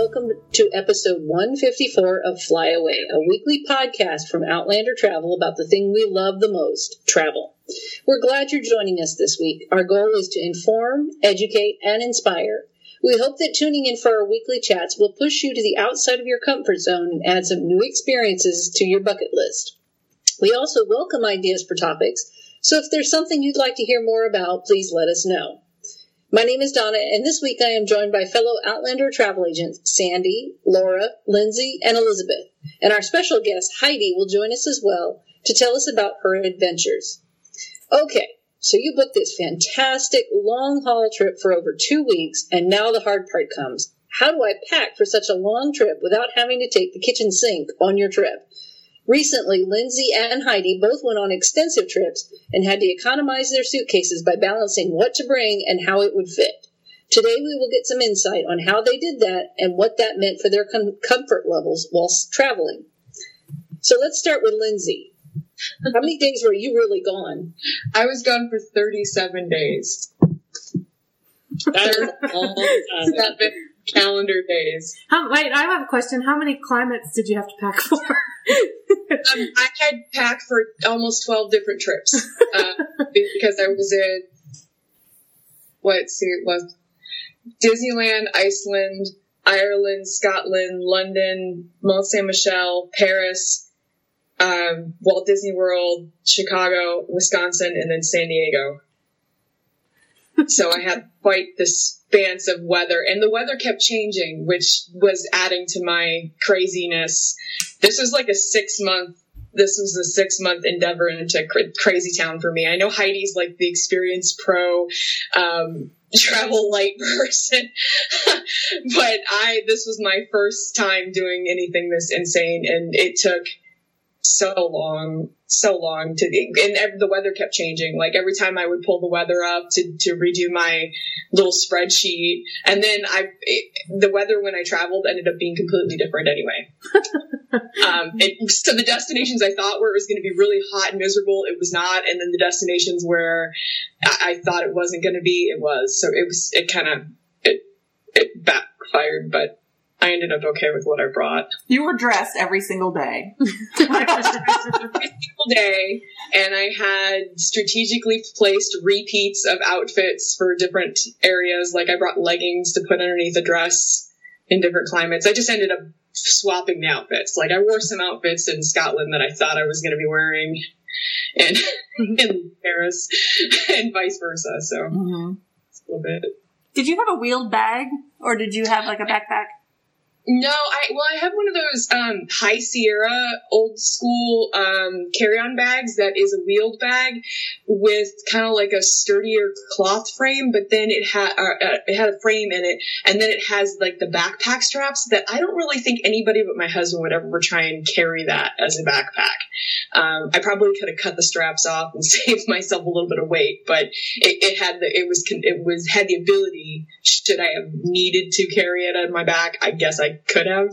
welcome to episode 154 of Fly Away, a weekly podcast from Outlander Travel about the thing we love the most, travel. We're glad you're joining us this week. Our goal is to inform, educate, and inspire. We hope that tuning in for our weekly chats will push you to the outside of your comfort zone and add some new experiences to your bucket list. We also welcome ideas for topics, so if there's something you'd like to hear more about, please let us know. My name is Donna, and this week I am joined by fellow Outlander travel agents Sandy, Laura, Lindsay, and Elizabeth. And our special guest, Heidi, will join us as well to tell us about her adventures. Okay, so you booked this fantastic long-haul trip for over 2 weeks, and now the hard part comes. How do I pack for such a long trip without having to take the kitchen sink on your trip? Recently, Lindsay and Heidi both went on extensive trips and had to economize their suitcases by balancing what to bring and how it would fit. Today, we will get some insight on how they did that and what that meant for their comfort levels while traveling. So let's start with Lindsay. How many days were you really gone? I was gone for 37 days. That's a long time. 7 calendar days. Wait, I have a question. How many climates did you have to pack for? I had packed for almost 12 different trips because I was in, Disneyland, Iceland, Ireland, Scotland, London, Mont Saint-Michel, Paris, Walt Disney World, Chicago, Wisconsin, and then San Diego. So I had quite the expanse of weather, and the weather kept changing, which was adding to my craziness. This was like a 6-month endeavor into crazy town for me. I know Heidi's like the experienced pro, travel light person, but this was my first time doing anything this insane, and it took so long and the weather kept changing. Like every time I would pull the weather up to redo my little spreadsheet, and then the weather when I traveled ended up being completely different anyway. So the destinations I thought were it was going to be really hot and miserable, it was not, and then the destinations where I thought it wasn't going to be, it was. So it backfired, but I ended up okay with what I brought. You were dressed every single day. I was dressed every single day, and I had strategically placed repeats of outfits for different areas. Like I brought leggings to put underneath a dress in different climates. I just ended up swapping the outfits. Like I wore some outfits in Scotland that I thought I was going to be wearing in Paris, and vice versa. So it's a little bit. Did you have a wheeled bag, or did you have like a backpack? No, I have one of those High Sierra old school carry-on bags that is a wheeled bag with kind of like a sturdier cloth frame, but then it had a frame in it, and then it has like the backpack straps that I don't really think anybody but my husband would ever try and carry that as a backpack. I probably could have cut the straps off and saved myself a little bit of weight, but it had the ability, should I have needed to carry it on my back, I guess I could have.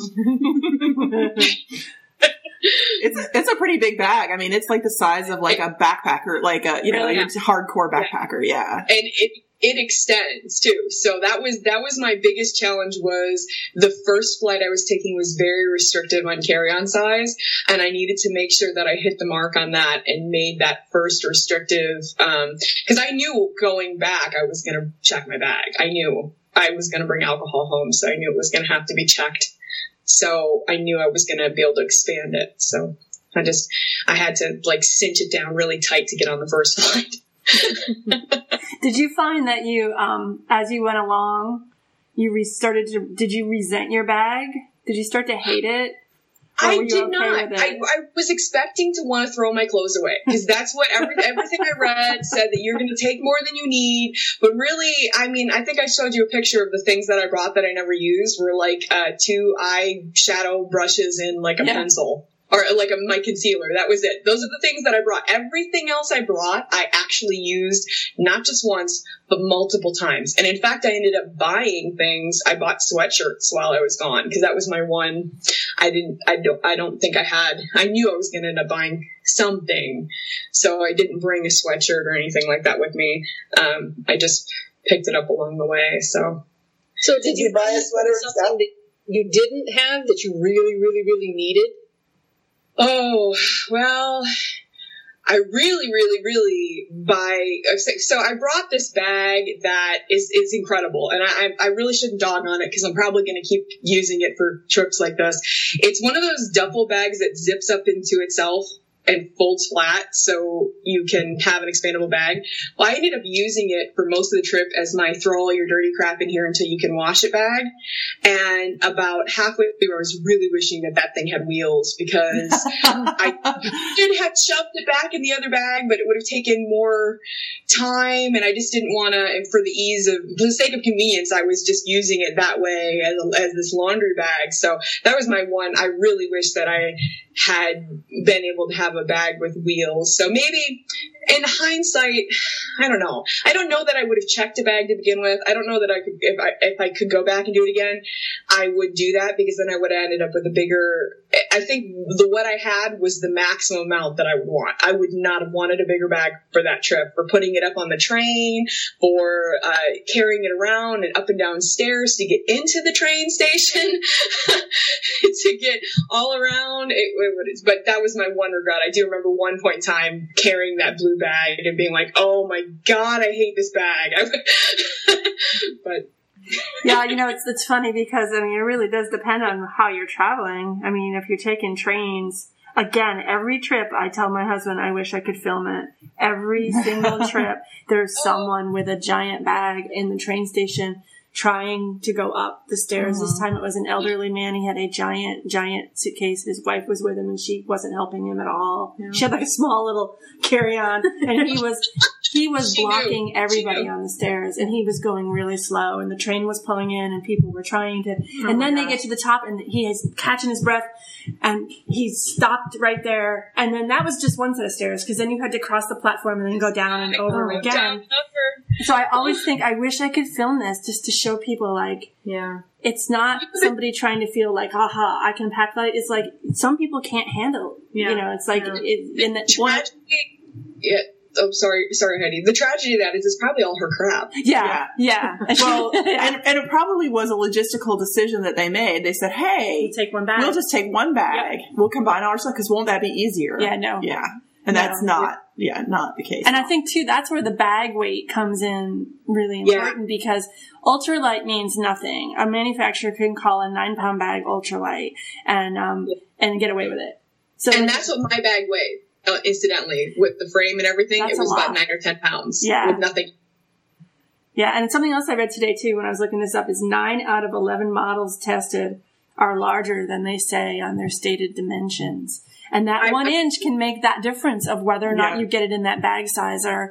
It's a pretty big bag. I mean, it's like the size of like a backpacker, like a it's a hardcore backpacker. Yeah, and it extends too. So that was my biggest challenge. Was the first flight I was taking was very restrictive on carry-on size, and I needed to make sure that I hit the mark on that and made that first restrictive. Because I knew going back I was going to check my bag. I knew I was going to bring alcohol home, so I knew it was going to have to be checked. So I knew I was going to be able to expand it. So I had to like cinch it down really tight to get on the first flight. Did you find that you, as you went along, did you resent your bag? Did you start to hate it? I did not. I was expecting to want to throw my clothes away because that's what everything I read said, that you're going to take more than you need. But really, I mean, I think I showed you a picture of the things that I brought that I never used were like 2 eyeshadow brushes and like a pencil. Or like my concealer. That was it. Those are the things that I brought. Everything else I brought, I actually used not just once, but multiple times. And in fact, I ended up buying things. I bought sweatshirts while I was gone because that was my one. I don't think I had. I knew I was going to end up buying something, so I didn't bring a sweatshirt or anything like that with me. I just picked it up along the way. So did you buy a sweater? you didn't have that you really, really, really needed? Oh, well, I really, really, really so I brought this bag that is incredible, and I really shouldn't dog on it because I'm probably going to keep using it for trips like this. It's one of those duffel bags that zips up into itself and folds flat so you can have an expandable bag. Well, I ended up using it for most of the trip as my throw all your dirty crap in here until you can wash it bag. And about halfway through, I was really wishing that thing had wheels because I did have shoved it back in the other bag, but it would have taken more time. And I just didn't want to, and for the sake of convenience, I was just using it that way as this laundry bag. So that was my one. I really wish that I had been able to have a bag with wheels. So maybe in hindsight, I don't know. I don't know that I would have checked a bag to begin with. I don't know that I could, if I could go back and do it again, I would do that because then I would have ended up with a bigger, I think what I had was the maximum amount that I would want. I would not have wanted a bigger bag for that trip, for putting it up on the train, for carrying it around and up and down stairs to get into the train station, to get all around. But that was my one regret. I do remember one point in time carrying that blue bag and being like, oh my God, I hate this bag. But yeah, it's funny because, it really does depend on how you're traveling. If you're taking trains, again, every trip I tell my husband, I wish I could film it. Every single trip, there's someone with a giant bag in the train station trying to go up the stairs. This time it was an elderly man. He had a giant suitcase. His wife was with him and she wasn't helping him at all. Yeah. She had like a small little carry-on and he was blocking everybody on the stairs and he was going really slow and the train was pulling in and people were trying to, and then they get to the top and he is catching his breath and he stopped right there. And then that was just one set of stairs because then you had to cross the platform and then go down and over again. So I always think I wish I could film this just to show people it's not somebody trying to feel like, haha, I can pack light. It's like some people can't handle, it's like, Oh, sorry, Heidi. The tragedy of that is it's probably all her crap. Yeah. Well, and it probably was a logistical decision that they made. They said, hey, we'll take one bag. We'll just take one bag. Yep. We'll combine our stuff because won't that be easier? Yeah, no. Yeah. And that's not the case. And I think too, that's where the bag weight comes in really important because ultralight means nothing. A manufacturer can call a 9-pound bag ultralight and get away with it. So that's what my bag weighed. Incidentally, with the frame and everything, it was about 9 or 10 pounds. Yeah. With nothing. Yeah, and something else I read today too when I was looking this up is 9 out of 11 models tested are larger than they say on their stated dimensions. And that 1 inch can make that difference of whether or not you get it in that bag size or,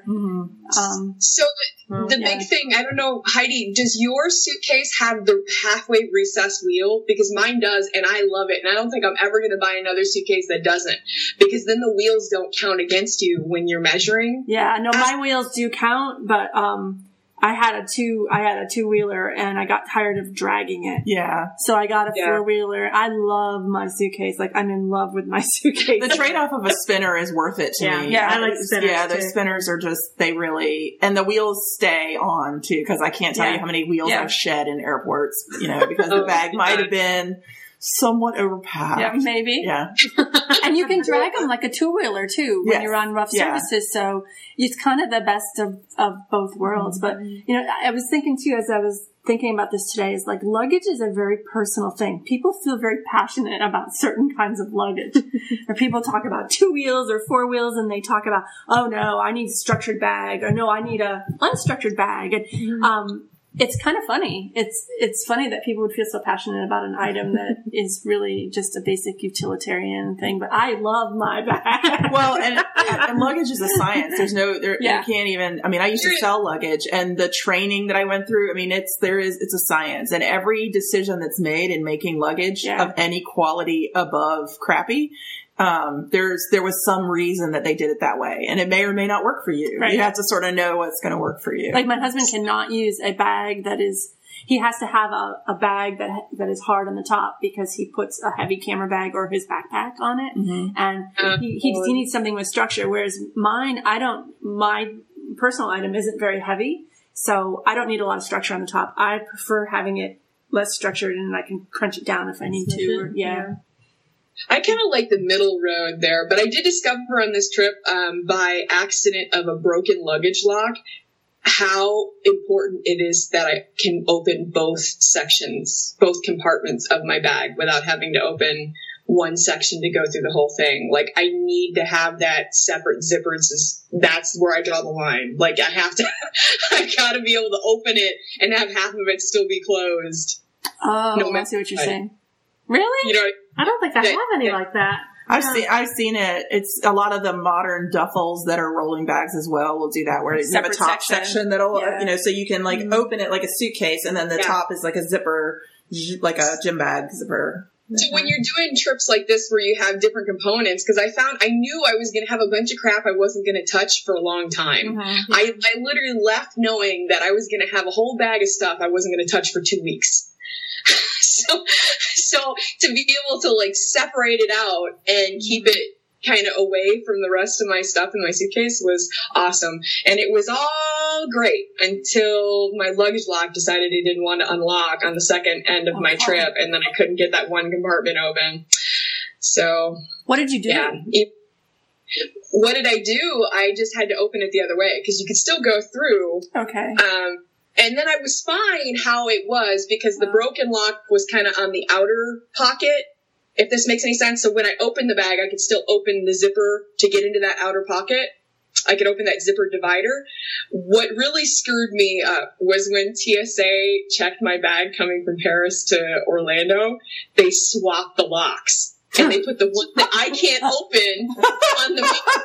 So the big thing, I don't know, Heidi, does your suitcase have the halfway recessed wheel? Because mine does, and I love it. And I don't think I'm ever going to buy another suitcase that doesn't. Because then the wheels don't count against you when you're measuring. Yeah, no, my wheels do count, but, I had a 2-wheeler and I got tired of dragging it. Yeah. So I got a 4-wheeler. I love my suitcase. Like I'm in love with my suitcase. The trade-off of a spinner is worth it to me. Yeah, I like spinners. Yeah, those spinners are just, and the wheels stay on too, because I can't tell you how many wheels I've shed in airports, because the bag might have been somewhat overpacked. Yeah, maybe. Yeah. And you can drag them like a 2-wheeler too when you're on rough surfaces. So it's kind of the best of both worlds. But, I was thinking too, as I was thinking about this today, is like luggage is a very personal thing. People feel very passionate about certain kinds of luggage. Or people talk about 2 wheels or 4 wheels and they talk about, oh no, I need a structured bag or no, I need a unstructured bag. And, it's kind of funny. It's funny that people would feel so passionate about an item that is really just a basic utilitarian thing. But I love my bag. Well, and luggage is a science. You can't even. I used to sell luggage, and the training that I went through. It's a science, and every decision that's made in making luggage of any quality above crappy. There was some reason that they did it that way, and it may or may not work for you. Right. You have to sort of know what's going to work for you. Like my husband cannot use a bag he has to have a bag that is hard on the top because he puts a heavy camera bag or his backpack on it. Mm-hmm. And he needs something with structure. Whereas my personal item isn't very heavy. So I don't need a lot of structure on the top. I prefer having it less structured, and I can crunch it down if I need to. Or, yeah. I kind of like the middle road there, but I did discover on this trip, by accident of a broken luggage lock, how important it is that I can open both sections, both compartments of my bag without having to open one section to go through the whole thing. Like, I need to have that separate zippers. That's where I draw the line. Like, I gotta be able to open it and have half of it still be closed. Oh, I see what you're saying. Really? You know, I don't think I have any like that. I've seen it. It's a lot of the modern duffels that are rolling bags as well will do that, where you have a top section that'll, so you can like open it like a suitcase, and then the top is like a zipper, like a gym bag zipper. So when you're doing trips like this where you have different components, because I knew I was going to have a bunch of crap I wasn't going to touch for a long time. Mm-hmm. I literally left knowing that I was going to have a whole bag of stuff I wasn't going to touch for 2 weeks. So to be able to like separate it out and keep it kind of away from the rest of my stuff in my suitcase was awesome. And it was all great until my luggage lock decided it didn't want to unlock on the second end of my trip, and then I couldn't get that one compartment open. So what did you do? Yeah. What did I do? I just had to open it the other way because you could still go through. Okay. And then I was fine how it was because the broken lock was kind of on the outer pocket, if this makes any sense. So when I opened the bag, I could still open the zipper to get into that outer pocket. I could open that zipper divider. What really screwed me up was when TSA checked my bag coming from Paris to Orlando, they swapped the locks. And they put the one that I can't open on the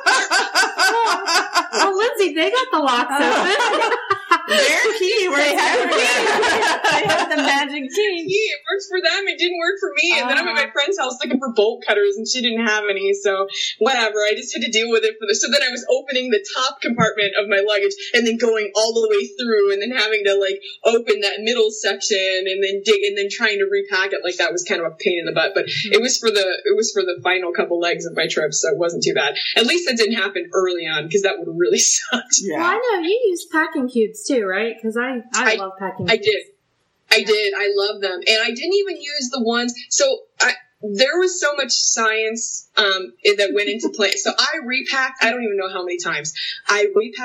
Oh, Lindsay, they got the locks open. Their key, they have the magic key. It works for them. It didn't work for me. And then I'm at my friend's house looking for bolt cutters, and she didn't have any. So whatever. I just had to deal with it for this. So then I was opening the top compartment of my luggage and then going all the way through, and then having to like open that middle section and then dig and then trying to repack it. Like that was kind of a pain in the butt. But it was for the final couple legs of my trip, so it wasn't too bad. At least that didn't happen early on, because that would have really sucked. Yeah. Well, I know you use packing cubes too, right? Because I love packing cubes. I did. I love them. And I didn't even use the ones. So there was so much science that went into play. So I repacked, I don't even know how many times. I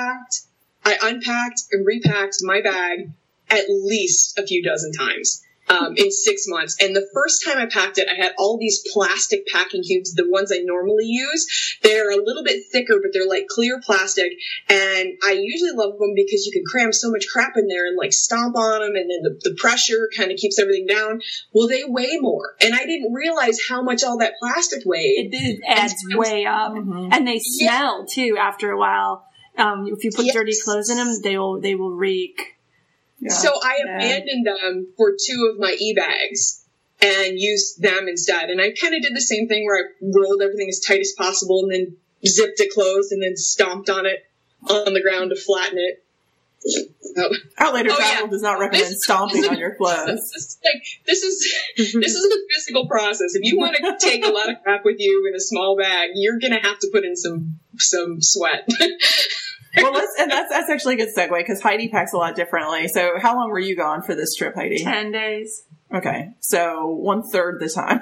unpacked and repacked my bag at least a few dozen times. In 6 months. And the first time I packed it, I had all these plastic packing cubes, the ones I normally use. They're a little bit thicker, but they're like clear plastic. And I usually love them because you can cram so much crap in there and like stomp on them. And then the pressure kind of keeps everything down. Well, they weigh more. And I didn't realize how much all that plastic weighed. It adds way up. Mm-hmm. And they smell too after a while. If you put dirty clothes in them, they will reek. Yeah. So I abandoned them for 2 of my e-bags and used them instead. And I kind of did the same thing where I rolled everything as tight as possible and then zipped it closed and then stomped on it on the ground to flatten it. Outlander Travel does not recommend stomping on your clothes. This is a physical process. If you want to take a lot of crap with you in a small bag, you're going to have to put in some sweat. Well, that's actually a good segue because Heidi packs a lot differently. So how long were you gone for this trip, Heidi? 10 days. Okay. So 1/3 the time.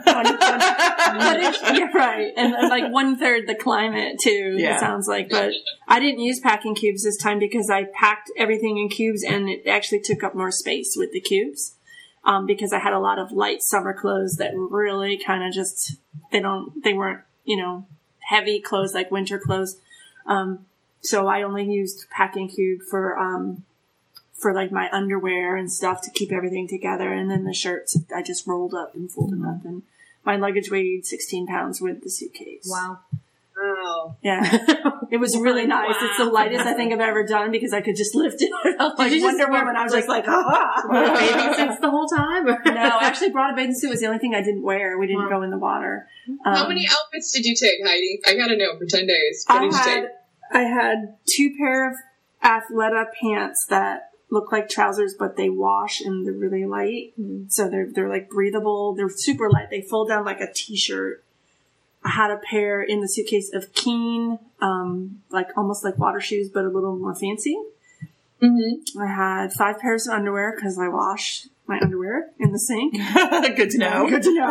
You're right. And like 1/3 the climate too, it sounds like. But I didn't use packing cubes this time because I packed everything in cubes and it actually took up more space with the cubes. Because I had a lot of light summer clothes that really kind of just, they weren't, heavy clothes like winter clothes. So I only used packing cube for like my underwear and stuff to keep everything together. And then the shirts, I just rolled up and folded up. And my luggage weighed 16 pounds with the suitcase. Wow. Yeah. It was really nice. Wow. It's the lightest I think I've ever done because I could just lift it up like Wonder Woman. I was just like, bathing suits the whole time? No, I actually brought a bathing suit. It was the only thing I didn't wear. We didn't go in the water. How many outfits did you take, Heidi? I gotta know for 10 days. What did you take? I had 2 pair of Athleta pants that look like trousers, but they wash and they're really light. Mm. So they're like breathable. They're super light. They fold down like a t-shirt. I had a pair in the suitcase of Keen, like almost like water shoes, but a little more fancy. Mm-hmm. I had 5 pairs of underwear because I wash my underwear in the sink. Good to know. Good to know.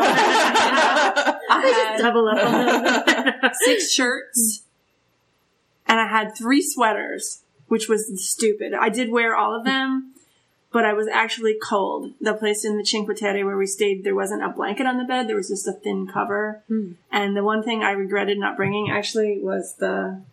I had double up a little bit. 6 shirts, and I had 3 sweaters, which was stupid. I did wear all of them, but I was actually cold. The place in the Cinque Terre where we stayed, there wasn't a blanket on the bed. There was just a thin cover. And the one thing I regretted not bringing actually was the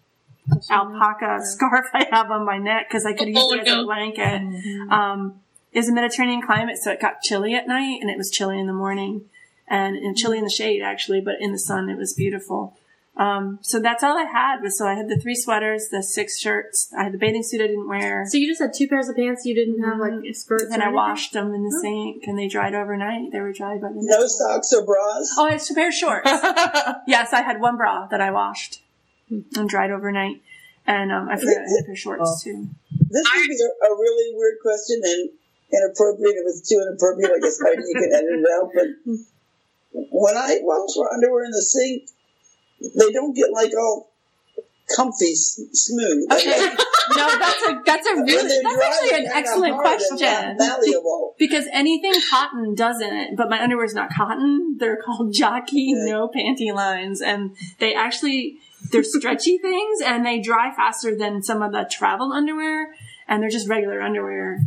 alpaca scarf I have on my neck, because I could use it as a blanket. It was a Mediterranean climate, so it got chilly at night, and it was chilly in the morning, and chilly in the shade, actually, but in the sun, it was beautiful. So that's all I had. So I had the 3 sweaters, the 6 shirts. I had the bathing suit I didn't wear. So you just had 2 pairs of pants. You didn't have like skirts. And I washed them in the sink, and they dried overnight. They were dried by the No socks or bras? Oh, I had 2 pairs of shorts. Yes, I had 1 bra that I washed and dried overnight. And I forgot I had a pair of shorts too. This would be a really weird question and inappropriate. If it's too inappropriate, I guess maybe you can edit it out. But when I wash my underwear in the sink, they don't get like all comfy, smooth. Okay. No, that's actually an excellent question. Malleable. Because anything cotton doesn't, but my underwear is not cotton. They're called jockey no panty lines, and they're stretchy things, and they dry faster than some of the travel underwear, and they're just regular underwear.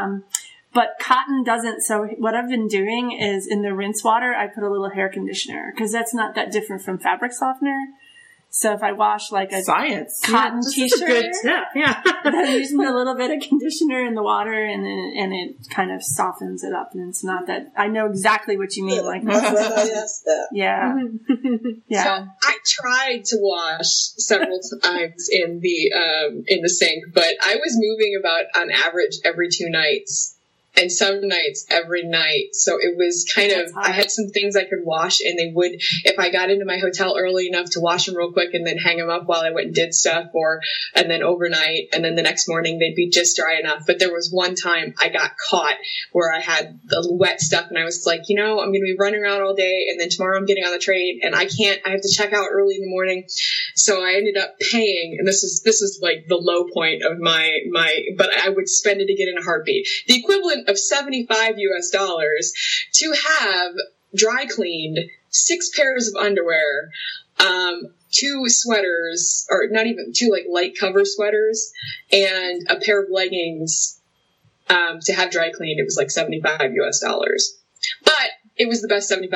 But cotton doesn't, so what I've been doing is in the rinse water, I put a little hair conditioner, because that's not that different from fabric softener. So if I wash like a cotton t-shirt, a good tip. Yeah. I'm using a little bit of conditioner in the water, and it kind of softens it up, and it's not that. I know exactly what you mean. Like I asked that. Yeah. Yeah. So I tried to wash several times in the sink, but I was moving about on average every 2 nights. And some nights, every night. So it was kind of, I had some things I could wash, and they would, if I got into my hotel early enough to wash them real quick and then hang them up while I went and did stuff, and then overnight, and then the next morning they'd be just dry enough. But there was one time I got caught where I had the wet stuff, and I was like, I'm going to be running around all day, and then tomorrow I'm getting on the train, and I have to check out early in the morning. So I ended up paying, and this is like the low point of my, but I would spend it again in a heartbeat. The equivalent of $75 to have dry cleaned 6 pairs of underwear, 2 sweaters, or not even 2 like light cover sweaters, and a pair of leggings, to have dry cleaned. It was like $75. But it was the best $75.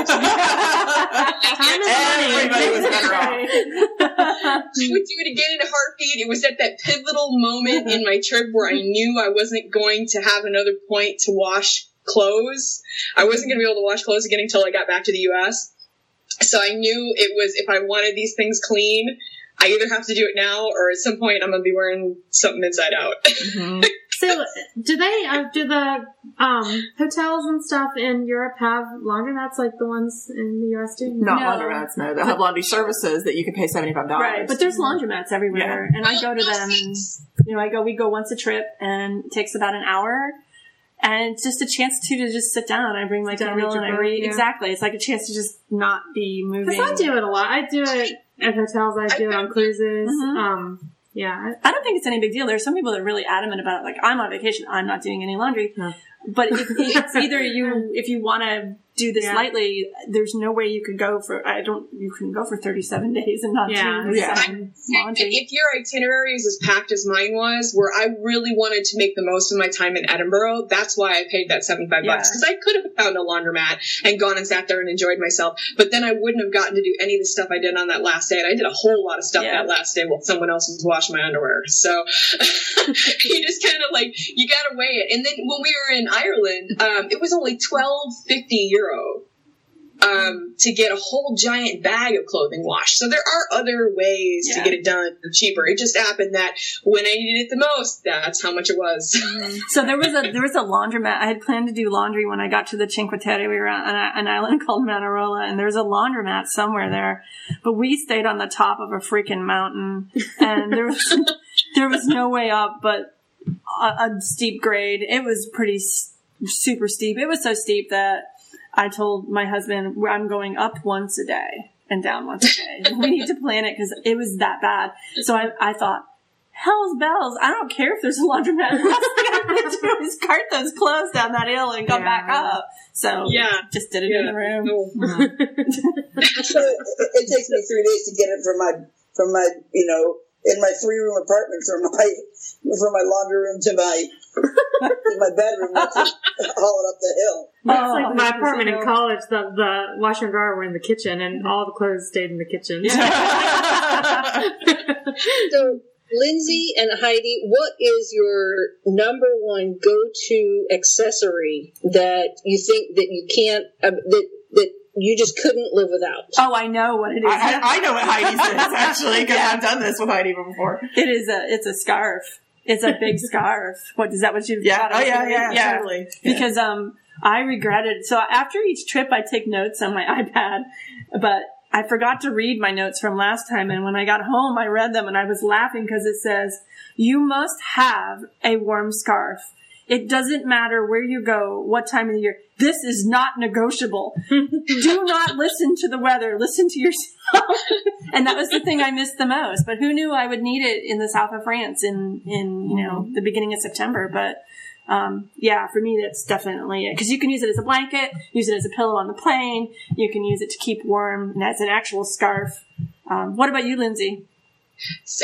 Everybody was better off. I would do it again in a heartbeat. It was at that pivotal moment in my trip where I knew I wasn't going to have another point to wash clothes. I wasn't going to be able to wash clothes again until I got back to the U.S. So I knew it was, if I wanted these things clean, I either have to do it now, or at some point I'm going to be wearing something inside out. Mm-hmm. So, do the hotels and stuff in Europe have laundromats like the ones in the U.S. do? Not laundromats, no. They'll have laundry services that you can pay $75. Right, but there's laundromats everywhere, and I go to them, and we go once a trip, and it takes about an hour, and it's just a chance to just sit down. I bring my Kindle and I read. Yeah. Exactly, it's like a chance to just not be moving. Because I do it a lot. I do it at hotels. I do it on cruises. Mm-hmm. Yeah. I don't think it's any big deal. There's some people that are really adamant about it. Like, I'm on vacation. I'm not doing any laundry. No. But it's either if you want to do this lightly, there's no way you could go you can go for 37 days and not do laundry. If your itinerary is as packed as mine was, where I really wanted to make the most of my time in Edinburgh, that's why I paid that $75. Because I could have found a laundromat and gone and sat there and enjoyed myself, but then I wouldn't have gotten to do any of the stuff I did on that last day. And I did a whole lot of stuff that last day while someone else was washing my underwear. So you just kind of like, you gotta weigh it. And then when we were in Ireland, it was only €12.50 to get a whole giant bag of clothing washed. So there are other ways to get it done cheaper. It just happened that when I needed it the most, that's how much it was. Mm-hmm. So there was a laundromat. I had planned to do laundry when I got to the Cinque Terre. We were on an island called Manarola, and there was a laundromat somewhere there. But we stayed on the top of a freaking mountain, and there was no way up but a steep grade. It was pretty super steep. It was so steep that I told my husband, I'm going up once a day and down once a day. We need to plan it because it was that bad. So I thought, hell's bells, I don't care if there's a laundromat. The last thing I'm going to do is cart those clothes down that hill and come back up. So, just did it in the room. So it takes me 3 days to get it from my in my 3-room apartment from my laundry room to my bedroom to haul it up the hill. That's like my apartment in college. The washer and dryer were in the kitchen, and all the clothes stayed in the kitchen. So, Lindsay and Heidi, what is your number one go-to accessory that you think that you can't that you just couldn't live without? Oh, I know what it is. I know what Heidi's is, actually, because I've done this with Heidi before. It's a scarf. It's a big scarf. Is that what you've got? Oh, yeah, totally. Yeah. Because, I regretted, so after each trip I take notes on my iPad, but I forgot to read my notes from last time, and when I got home I read them and I was laughing because it says, you must have a warm scarf. It doesn't matter where you go, what time of the year. This is not negotiable. Do not listen to the weather. Listen to yourself. And that was the thing I missed the most. But who knew I would need it in the south of France in the beginning of September. But, for me, that's definitely it. Because you can use it as a blanket, use it as a pillow on the plane. You can use it to keep warm, and as an actual scarf. What about you, Lindsay? So,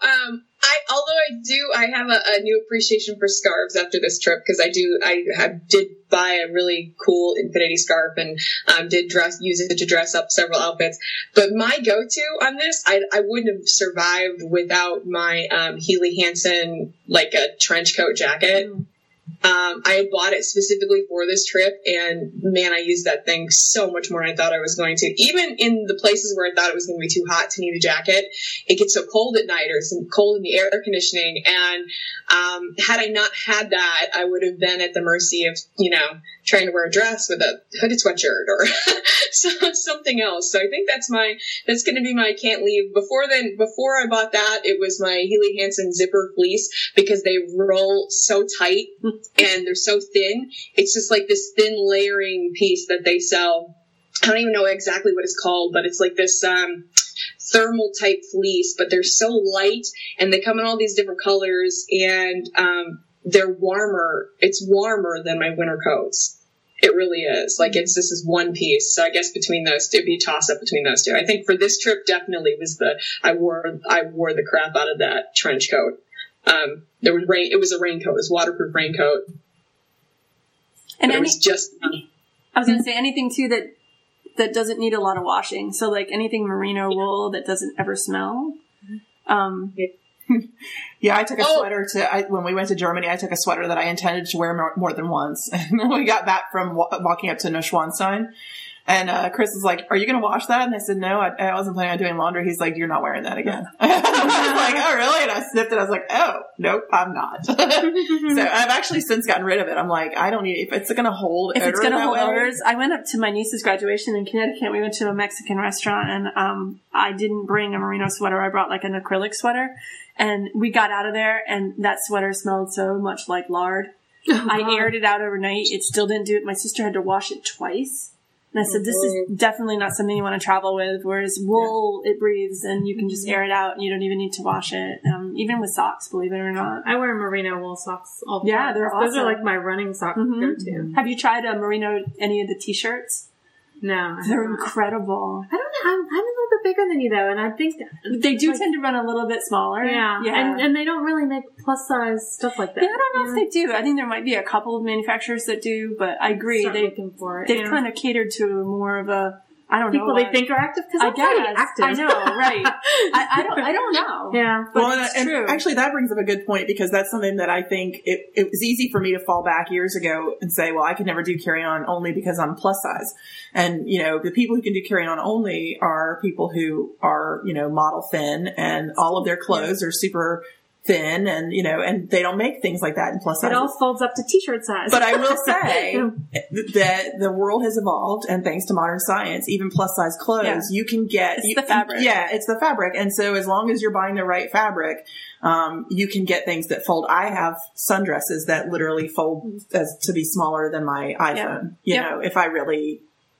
I have a new appreciation for scarves after this trip because I did buy a really cool infinity scarf and use it to dress up several outfits. But my go-to on this, I wouldn't have survived without my Healy Hansen like a trench coat jacket. I had bought it specifically for this trip, and man, I used that thing so much more than I thought I was going to. Even in the places where I thought it was going to be too hot to need a jacket, it gets so cold at night, or it's cold in the air conditioning. And had I not had that, I would have been at the mercy of, trying to wear a dress with a hooded sweatshirt or something else. So I think that's going to be my can't leave. Before I bought that, it was my Healy Hansen zipper fleece because they roll so tight and they're so thin. It's just like this thin layering piece that they sell. I don't even know exactly what it's called, but it's like this thermal type fleece, but they're so light and they come in all these different colors, and they're warmer. It's warmer than my winter coats. It really is. Like this is one piece. So I guess between those two, it'd be a toss up between those two. I think for this trip definitely was I wore the crap out of that trench coat. There was rain. It was a raincoat. It was a waterproof raincoat. And it was just. I was going to say anything too that doesn't need a lot of washing. So like anything merino wool that doesn't ever smell. Yeah, I took a sweater when we went to Germany, I took a sweater that I intended to wear more than once. And we got back from walking up to Neuschwanstein. And Chris was like, are you going to wash that? And I said, no, I wasn't planning on doing laundry. He's like, you're not wearing that again. I was like, oh, really? And I sniffed it. I was like, oh, nope, I'm not. So I've actually since gotten rid of it. I'm like, I don't need it. If it's going to hold odors. If it's going to hold odors. I went up to my niece's graduation in Connecticut. We went to a Mexican restaurant, and I didn't bring a merino sweater. I brought like an acrylic sweater. And we got out of there, and that sweater smelled so much like lard. I aired it out overnight. It still didn't do it. My sister had to wash it twice. And I said, this is definitely not something you want to travel with, whereas wool, it breathes, and you can just air it out, and you don't even need to wash it, even with socks, believe it or not. I wear merino wool socks all the time. Yeah, they're awesome. Those are like my running sock go-to. Have you tried any of the T-shirts? No. They're incredible. I don't know. I'm a little bit bigger than you, though, and I think they do tend to run a little bit smaller. Yeah. And they don't really make plus-size stuff like that. Yeah, I don't know if they do. I think there might be a couple of manufacturers that do, but I agree. They've kind of catered to more of a, I don't know. People they think are active because I'm pretty active. I know, right. I don't know. Yeah. But it's true. Actually, that brings up a good point, because that's something that I think it was easy for me to fall back years ago and say, well, I could never do carry-on only because I'm plus size. And, the people who can do carry-on only are people who are, model thin, and all of their clothes are super thin, and and they don't make things like that in plus size. It all folds up to t-shirt size. But I will say that the world has evolved, and thanks to modern science, even plus size clothes, you can get the fabric. Yeah, it's the fabric. And so as long as you're buying the right fabric, you can get things that fold. I have sundresses that literally fold to be smaller than my iPhone. If I really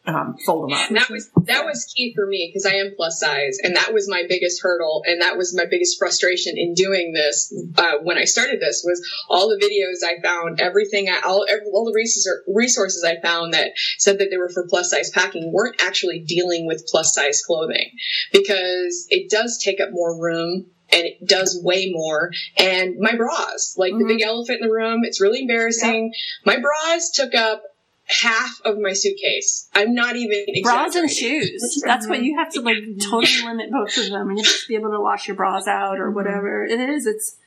fold them up. And that was key for me because I am plus size, and that was my biggest hurdle, and that was my biggest frustration in doing this. When I started this, was all the videos I found, all the resources I found that said that they were for plus size packing weren't actually dealing with plus size clothing, because it does take up more room. And it does weigh more. And my bras, like the big elephant in the room, it's really embarrassing. Yeah. My bras took up half of my suitcase. I'm not even bras and shoes. That's what you have to totally limit both of them. And you have to be able to wash your bras out or whatever it is.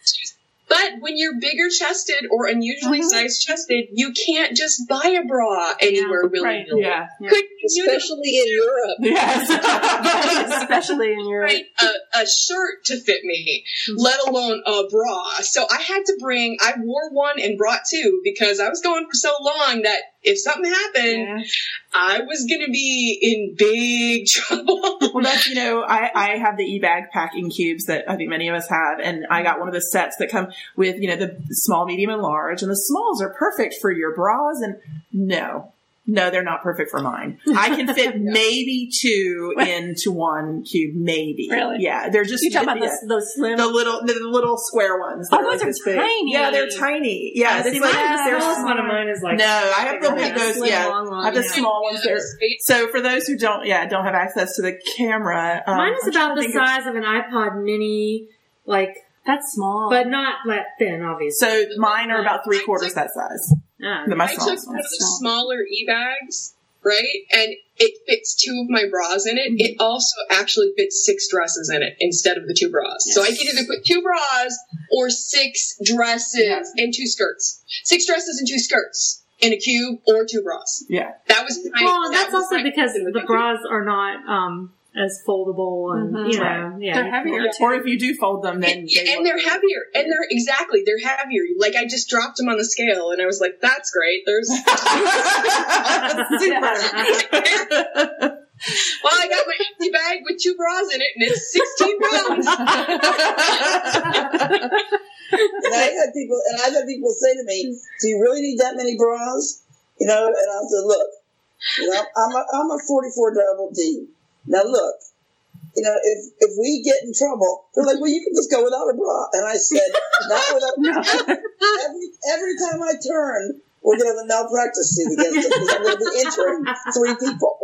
But when you're bigger chested or unusually size chested, you can't just buy a bra anywhere willy-nilly. Yeah. Especially in Europe. Yes. Especially in Europe. A shirt to fit me, let alone a bra. So I wore one and brought two because I was going for so long that if something happened, I was going to be in big trouble. Well, that's, I have the e-bag packing cubes that I think many of us have. And I got one of the sets that come with, the small, medium, and large. And the smalls are perfect for your bras. And no, they're not perfect for mine. I can fit maybe two into one cube, maybe. Really? Yeah, they're just. You talking about those slim, the little square ones. Oh, those are tiny. Yeah, they're tiny. Yeah, the smallest one of mine is like. No, I have the big those. Yeah, I have the small ones there. So for those who don't have access to the camera, mine is about the size of an iPod Mini, That's small, but not thin, obviously. So mine are about 3/4 that size. I took one of the smaller e-bags, right? And it fits two of my bras in it. Mm-hmm. It also actually fits 6 dresses in it instead of the 2 bras. Yes. So I could either put 2 bras or 6 dresses and 2 skirts. 6 dresses and 2 skirts in a cube or 2 bras. Yeah. That was that's also because the bras are not as foldable and they're heavier too. Or if you do fold them, then they're heavier, and they're heavier. Like I just dropped them on the scale, and I was like, "That's great." There's well, I got my empty bag with 2 bras in it, and it's 16 pounds. And I've had people say to me, "Do you really need that many bras?" And I said, "Look, I'm a 44 double D. Now look, if we get in trouble, they're like, well, you can just go without a bra." And I said, not without. Every time I turn, we're going to have a malpractice suit against us because I'm going to be injuring 3 people.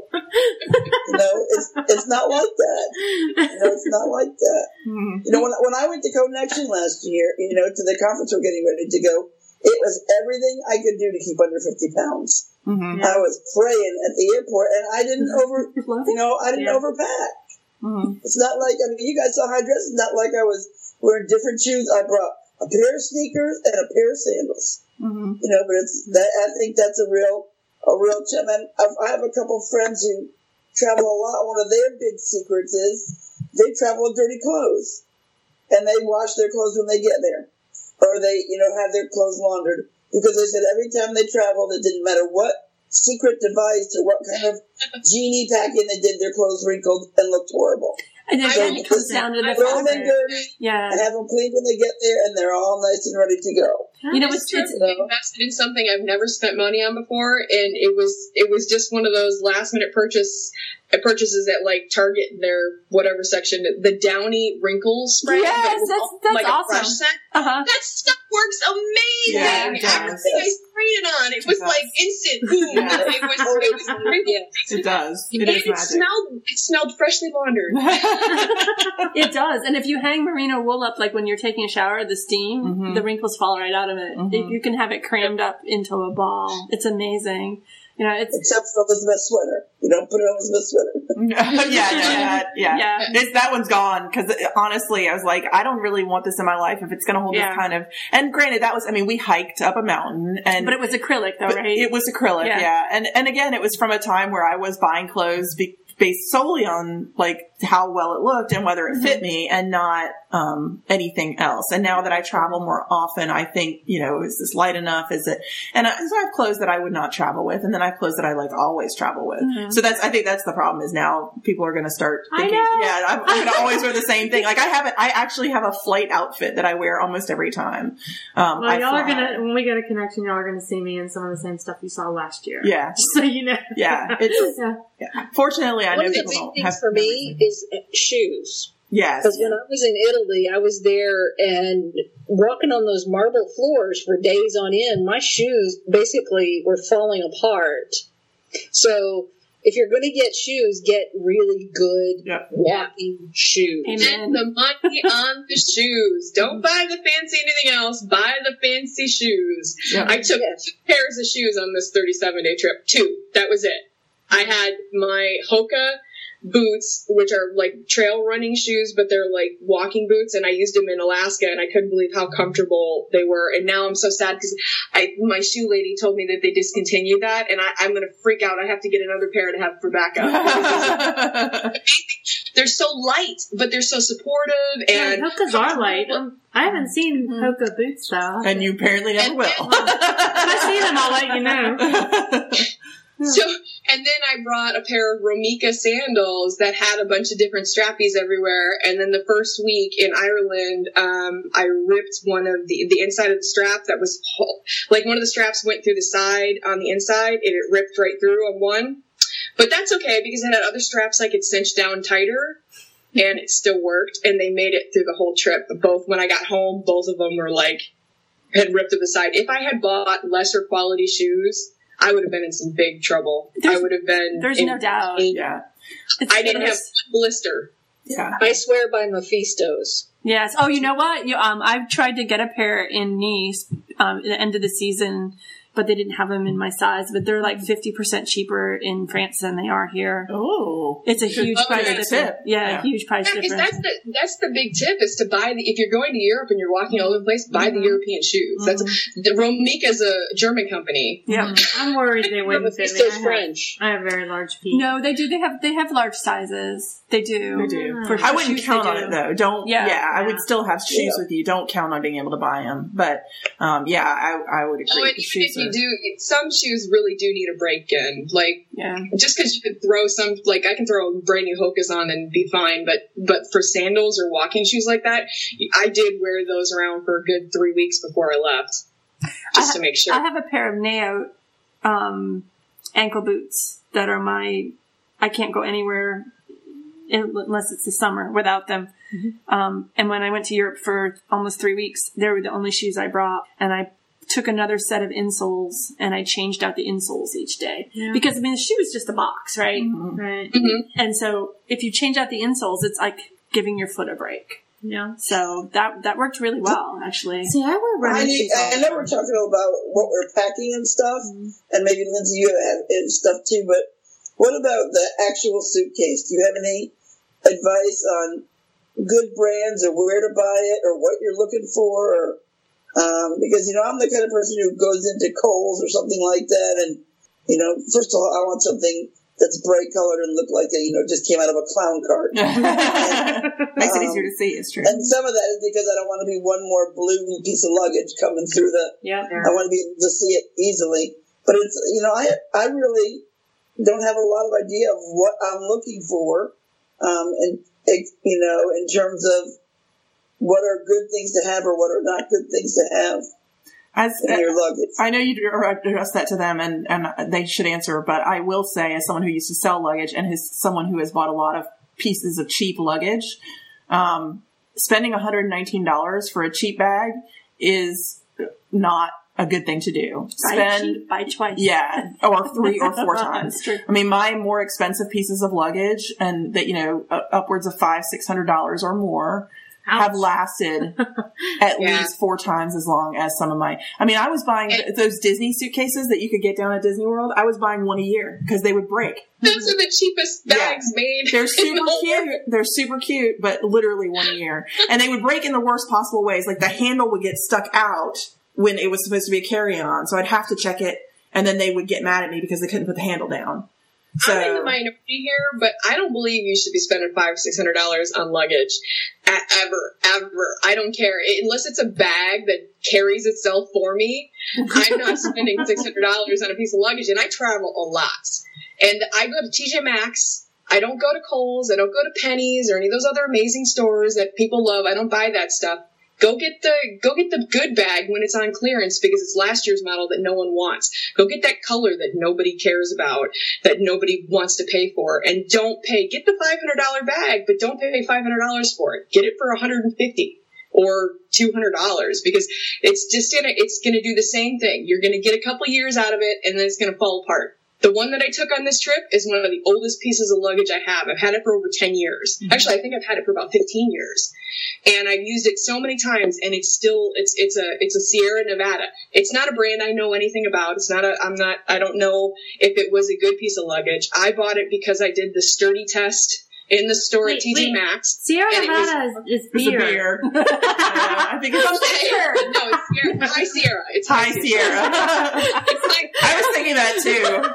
It's not like that. It's not like that. Mm-hmm. When I went to Connection last year, to the conference we're getting ready to go, it was everything I could do to keep under 50 pounds. Mm-hmm. I was praying at the airport, and I didn't overpack. Mm-hmm. It's not like, you guys saw how I dressed. It's not like I was wearing different shoes. I brought a pair of sneakers and a pair of sandals. Mm-hmm. But I think that's a real gem. And I have a couple friends who travel a lot. One of their big secrets is they travel with dirty clothes, and they wash their clothes when they get there. Or they, have their clothes laundered. Because they said every time they traveled, it didn't matter what secret device or what kind of genie packing they did, their clothes wrinkled and looked horrible. And then it comes down to the throw them in dirty, and have them cleaned when they get there, and they're all nice and ready to go. It's invested in something I've never spent money on before, and it was just one of those last minute purchases at Target, their whatever section, the Downy wrinkle spray. Yes, that's awesome. A fresh scent. Uh-huh. That stuff works amazing. Yeah, everything I sprayed it on, it was instant boom. Yeah. It was brilliant. It does. It smelled freshly laundered. It does. And if you hang merino wool up, when you're taking a shower, the steam, the wrinkles fall right out of it. Mm-hmm. You can have it crammed up into a ball. It's amazing. Except for Elizabeth's sweater. You don't put it on Elizabeth's sweater. Yeah. That one's gone. Because honestly, I was like, I don't really want this in my life if it's going to hold this kind of. And granted, that was. We hiked up a mountain, but it was acrylic, though, right? It was acrylic, yeah. And again, it was from a time where I was buying clothes based solely on how well it looked and whether it fit me and not anything else. And now that I travel more often, I think, is this light enough? Is it? And so I have clothes that I would not travel with, and then I have clothes that I always travel with. So I think that's the problem is now people are going to start thinking, I'm going to always wear the same thing. Like I actually have a flight outfit that I wear almost every time. Well, y'all are when we go to Connection, y'all are going to see me in some of the same stuff you saw last year. Yeah. Just so you know. Yeah. Fortunately, I know people don't have. One of the big things for me is shoes. Yes. Because when I was in Italy, I was there and walking on those marble floors for days on end, my shoes basically were falling apart. So if you're going to get shoes, get really good walking shoes. Spend the money on the shoes. Don't buy the fancy anything else. Buy the fancy shoes. Yep. I took 2 pairs of shoes on this 37-day trip. 2. That was it. I had my Hoka boots, which are like trail running shoes, but they're like walking boots, and I used them in Alaska, and I couldn't believe how comfortable they were. And now I'm so sad because my shoe lady told me that they discontinued that, and I'm going to freak out. I have to get another pair to have for backup. They're so light, but they're so supportive. And Hokas are light. I haven't seen Hoka boots though. And you apparently never will. If I see them, I'll let you know. So, and then I brought a pair of Romika sandals that had a bunch of different strappies everywhere. And then the first week in Ireland, I ripped one of the inside of the strap that was like one of the straps went through the side on the inside, and it ripped right through on one. But that's okay because I had other straps I could cinch down tighter, and it still worked. And they made it through the whole trip. But when I got home, both of them were had ripped to the side. If I had bought lesser quality shoes, I would have been in some big trouble. I would have been. There's no doubt. I didn't have one blister. Yeah. I swear by Mephistos. Yes. Oh, you know what? I've tried to get a pair in Nice at the end of the season, but they didn't have them in my size. But they're like 50% cheaper in France than they are here. Oh, it's a huge price difference. Yeah, huge price difference. That's the big tip is to buy if you're going to Europe and you're walking all over the place, buy the European shoes. That's Romika's a German company. Yeah, I'm worried they wouldn't fit me. French. I have very large feet. No, they do. They have large sizes. They do. They do. I wouldn't count on it though. Don't. Yeah, I would still have shoes with you. Don't count on being able to buy them. But I would agree. Oh, and even if you do, some shoes really do need a break in. Just because you could throw some, I can throw brand new Hokas on and be fine. But for sandals or walking shoes like that, I did wear those around for a good 3 weeks before I left, just to make sure. I have a pair of Neo ankle boots that are I can't go anywhere unless it's the summer without them. And when I went to Europe for almost 3 weeks, they were the only shoes I brought, and I took another set of insoles and I changed out the insoles each day because the shoe is just a box, right? Right. And so if you change out the insoles, it's like giving your foot a break. Yeah. So that worked really well, actually. See, I wear running shoes. I know we're talking about what we're packing and stuff, and maybe Lindsay, you have stuff too. But what about the actual suitcase? Do you have any advice on good brands or where to buy it or what you're looking for? Or, because I'm the kind of person who goes into Kohl's or something like that, and first of all, I want something that's bright colored and look like it just came out of a clown cart. Makes it easier to see. It's true. And some of that is because I don't want to be one more blue piece of luggage coming through I want to be able to see it easily. But it's I really don't have a lot of idea of what I'm looking for, and in terms of what are good things to have or what are not good things to have. In your luggage. I know you addressed that to them, and they should answer, but I will say, as someone who used to sell luggage and someone who has bought a lot of pieces of cheap luggage, spending $119 for a cheap bag is not a good thing to do. Buy twice. Yeah, or 3 or 4 times. True. My more expensive pieces of luggage, and that upwards of $500-$600 or more, have lasted at least 4 times as long as some of my. I was buying those Disney suitcases that you could get down at Disney World. I was buying one a year because they would break. Those are the cheapest bags made. They're super cute. They're super cute, but literally one a year. And they would break in the worst possible ways. Like the handle would get stuck out when it was supposed to be a carry-on. So I'd have to check it, and then they would get mad at me because they couldn't put the handle down. I'm in the minority here, but I don't believe you should be spending $500-$600 on luggage ever. I don't care unless it's a bag that carries itself for me. I'm not spending $600 on a piece of luggage, and I travel a lot. And I go to TJ Maxx. I don't go to Kohl's. I don't go to Penny's or any of those other amazing stores that people love. I don't buy that stuff. Go get the good bag when it's on clearance because it's last year's model that no one wants. Go get that color that nobody cares about, that nobody wants to pay for, and don't pay. Get the $500 bag, but don't pay $500 for it. Get it for $150 or $200 because it's gonna do the same thing. You're gonna get a couple years out of it, and then it's gonna fall apart. The one that I took on this trip is one of the oldest pieces of luggage I have. I've had it for over 10 years. Mm-hmm. Actually, I think I've had it for about 15 years. And I've used it so many times, and it's a Sierra Nevada. It's not a brand I know anything about. I don't know if it was a good piece of luggage. I bought it because I did the sturdy test in the store at TJ Maxx. Sierra Nevada is beer. I think it's beer. No, it's Sierra. High Sierra. It's High Sierra. It's like, I was thinking that too.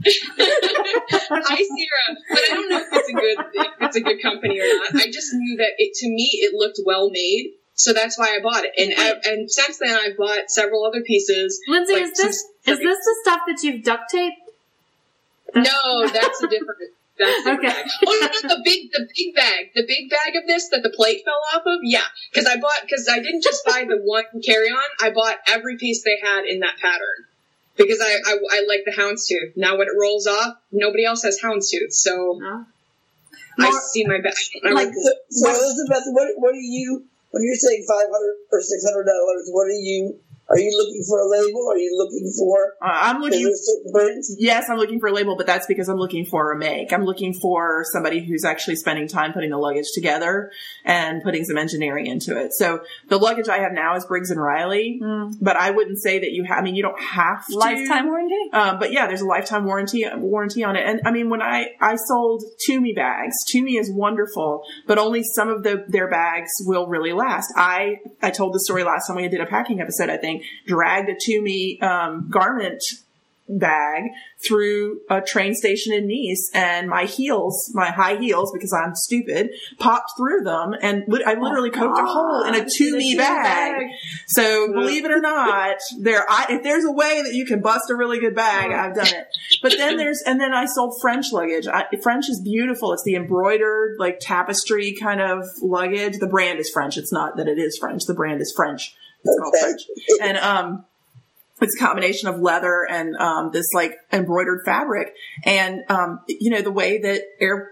High Sierra, but I don't know if it's a good company or not. I just knew that to me it looked well made, so that's why I bought it. And since then I've bought several other pieces. Lindsay, is this the stuff that you've duct taped? No, that's a different. That's the bag. Oh no, the big bag of this that the plate fell off of. Yeah, because I didn't just buy the one carry-on. I bought every piece they had in that pattern. Because I like the houndstooth. Now when it rolls off, nobody else has houndstooth, so I see my bag. So Elizabeth, what are you, when you're saying $500 or $600, are you looking for a label? Are you looking for? I'm looking. Yes, I'm looking for a label, but that's because I'm looking for a make. I'm looking for somebody who's actually spending time putting the luggage together and putting some engineering into it. So the luggage I have now is Briggs & Riley, but I wouldn't say that you don't have to. Lifetime warranty? But yeah, there's a lifetime warranty on it. And I mean, when I sold Tumi bags, Tumi is wonderful, but only some of their bags will really last. I told the story last time we did a packing episode, I think. Dragged a Tumi garment bag through a train station in Nice, and my high heels, because I'm stupid, popped through them, and I literally poked a hole in a Tumi bag. So believe it or not, if there's a way that you can bust a really good bag, I've done it. But then I sold French luggage. French is beautiful. It's the embroidered, like tapestry kind of luggage. The brand is French. It's not that it is French. The brand is French. It's called French. And, it's a combination of leather and, this like embroidered fabric. And, the way that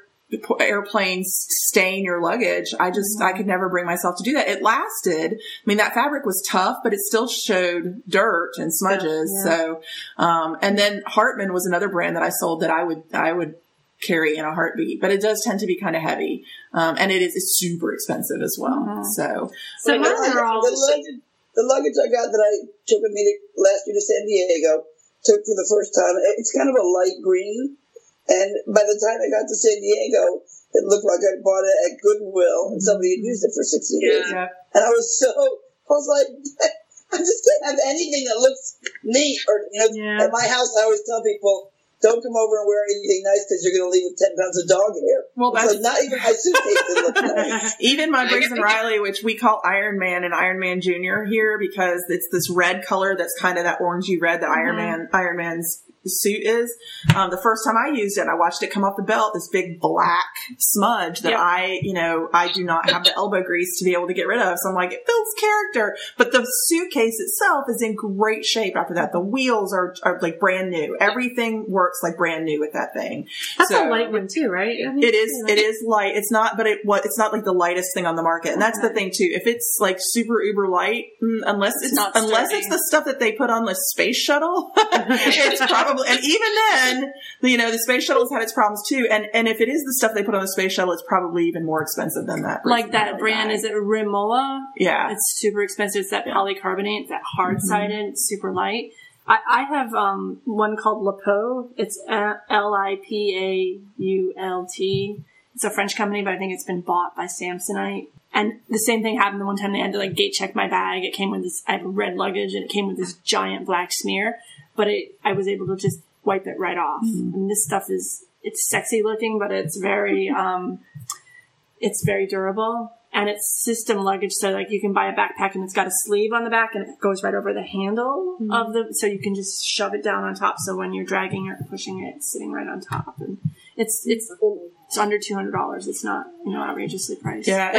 airplanes stain your luggage, I could never bring myself to do that. It lasted. I mean, that fabric was tough, but it still showed dirt and smudges. Yeah. So, and then Hartman was another brand that I sold that I would carry in a heartbeat, but it does tend to be kind of heavy. And it's super expensive as well. Mm-hmm. So mine are all the luggage I got that I took with me last year to San Diego, took for the first time. It's kind of a light green. And by the time I got to San Diego, it looked like I bought it at Goodwill and somebody had used it for 60 years. Yeah. And I was like, I just can't have anything that looks neat. Or, at my house, I always tell people, don't come over and wear anything nice because you're going to leave with 10 pounds of dog hair. Well, that's like not even my suitcase looks nice. Even my Briggs & Riley, which we call Iron Man and Iron Man Jr. here because it's this red color that's kind of that orangey red that Iron Man's suit is. The first time I used it, I watched it come off the belt, this big black smudge that I do not have the elbow grease to be able to get rid of. So I'm like, it builds character. But the suitcase itself is in great shape after that. The wheels are like brand new. Everything works like brand new with that thing. That's a light one too, right? I mean, it is light. It's not, it's not like the lightest thing on the market. And that's the thing too. If it's like super uber light, unless it's the stuff that they put on the space shuttle, it's probably, and even then, the space shuttle has had its problems too. And if it is the stuff they put on the space shuttle, it's probably even more expensive than that. Like that brand, is it Rimowa? Yeah. It's super expensive. It's that polycarbonate, that hard-sided, it's super light. I have one called Lipault. It's Lipault. It's a French company, but I think it's been bought by Samsonite. And the same thing happened the one time they had to gate check my bag. It came with I have red luggage and it came with this giant black smear, but I was able to just wipe it right off. Mm-hmm. And this stuff is it's sexy looking, but it's very durable. And it's system luggage, so like you can buy a backpack and it's got a sleeve on the back and it goes right over the handle of so you can just shove it down on top. So when you're dragging or pushing it, it's sitting right on top. And it's under $200. It's not, outrageously priced. Yeah.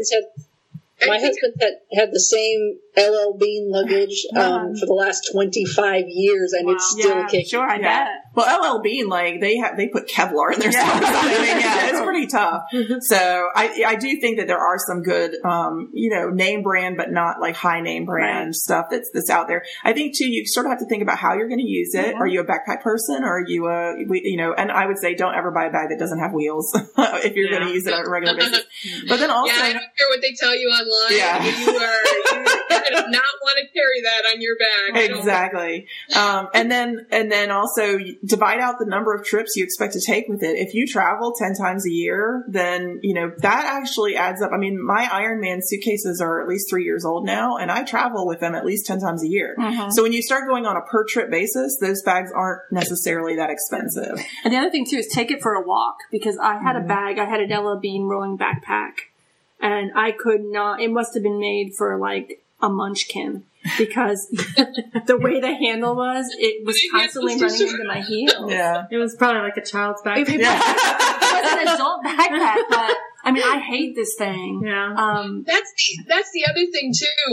My husband had the same LL Bean luggage for the last 25 years, and it's still kicking. Sure, I bet. Well, LL Bean, like they put Kevlar in their stuff. I mean, it's pretty tough. So I do think that there are some good, name brand, but not like high name brand stuff that's out there. I think too, you sort of have to think about how you're going to use it. Are you a backpack person, or are you and I would say don't ever buy a bag that doesn't have wheels if you're going to use it on a regular basis. But then also, I don't care what they tell you online. You're going to not want to carry that on your back. Exactly. And then also divide out the number of trips you expect to take with it. If you travel 10 times a year, then, that actually adds up. I mean, my Ironman suitcases are at least 3 years old now, and I travel with them at least 10 times a year. So when you start going on a per trip basis, those bags aren't necessarily that expensive. And the other thing too is take it for a walk, because I had a bag, I had an LL Bean rolling backpack. And I could not, it must have been made for like a munchkin, because the way the handle was, it was constantly running into my heels. Yeah. It was probably like a child's backpack. It was an adult backpack, but I mean, I hate this thing. Yeah. That's the other thing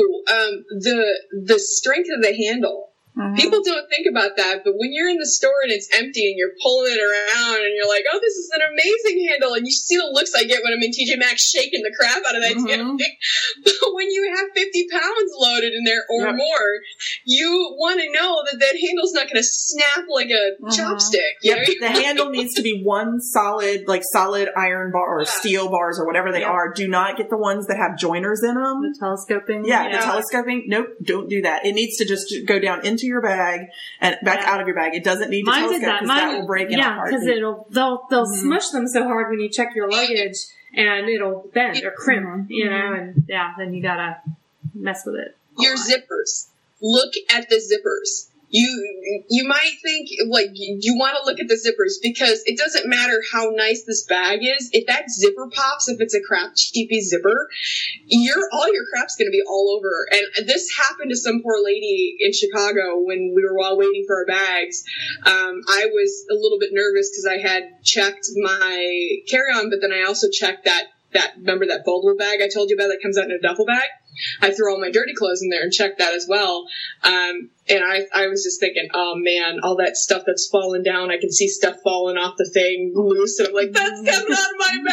too. The strength of the handle. People don't think about that, but when you're in the store and it's empty and you're pulling it around and you're like, oh, this is an amazing handle, and you see the looks I get when I'm in TJ Maxx shaking the crap out of that damn thing. But when you have 50 pounds loaded in there or more, you want to know that handle's not going to snap like a chopstick. The handle needs to be one solid iron bar or steel bars or whatever they are. Do not get the ones that have joiners in them. The telescoping. The telescoping. Nope, don't do that. It needs to just go down into your bag and back out of your bag. It doesn't need to telescope, because that will break in a heartbeat. Because they'll smush them so hard when you check your luggage, and it'll bend or crimp, and then you gotta mess with it. Your zippers. Look at the zippers. You might think, like, you want to look at the zippers, because it doesn't matter how nice this bag is. If that zipper pops, if it's a crap cheapy zipper, all your crap's going to be all over. And this happened to some poor lady in Chicago when we were all waiting for our bags. I was a little bit nervous because I had checked my carry-on, but then I also checked remember that foldable bag I told you about that comes out in a duffel bag? I threw all my dirty clothes in there and checked that as well. And I was just thinking, oh man, all that stuff that's falling down, I can see stuff falling off the thing loose, and I'm like, that's coming out of my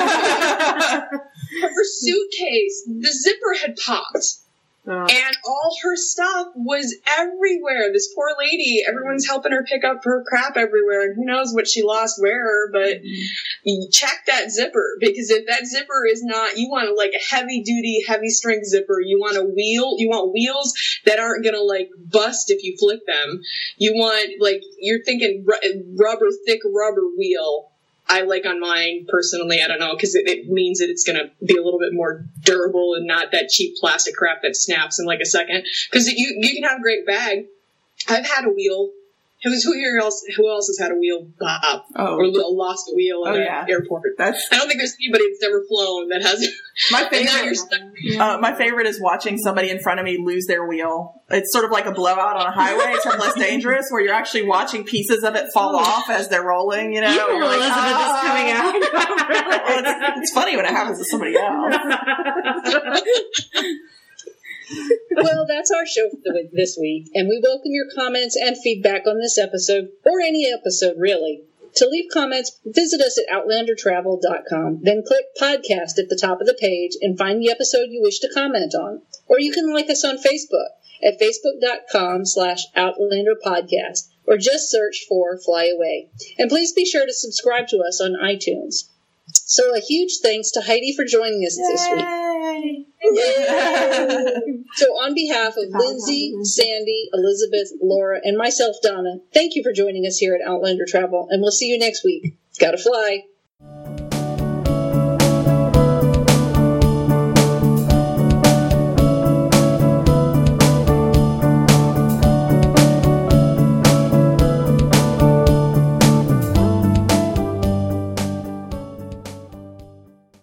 bag. Her suitcase, the zipper had popped. And all her stuff was everywhere. This poor lady, everyone's helping her pick up her crap everywhere, and who knows what she lost where, but check that zipper, because if that zipper is not, you want like a heavy duty, heavy strength zipper. You want wheels that aren't gonna like bust if you flick them. You want, like, you're thinking thick rubber wheel. I like on mine personally, I don't know, because it means that it's going to be a little bit more durable and not that cheap plastic crap that snaps in like a second. Because you can have a great bag. I've had a wheel. Who else has had a wheel pop or lost a wheel at an airport? I don't think there's anybody that's ever flown that hasn't. My favorite is watching somebody in front of me lose their wheel. It's sort of like a blowout on a highway, except less dangerous, where you're actually watching pieces of it fall off as they're rolling. You're like, Elizabeth is coming out. It's funny when it happens to somebody else. Well, that's our show for this week, and we welcome your comments and feedback on this episode, or any episode, really. To leave comments, visit us at outlandertravel.com, then click podcast at the top of the page and find the episode you wish to comment on. Or you can like us on Facebook at facebook.com/outlanderpodcast, or just search for Fly Away. And please be sure to subscribe to us on iTunes. So a huge thanks to Heidi for joining us this week. Yay! So on behalf of Lindsay, Sandy, Elizabeth, Laura, and myself, Donna, thank you for joining us here at Outlander Travel, and we'll see you next week. Gotta fly.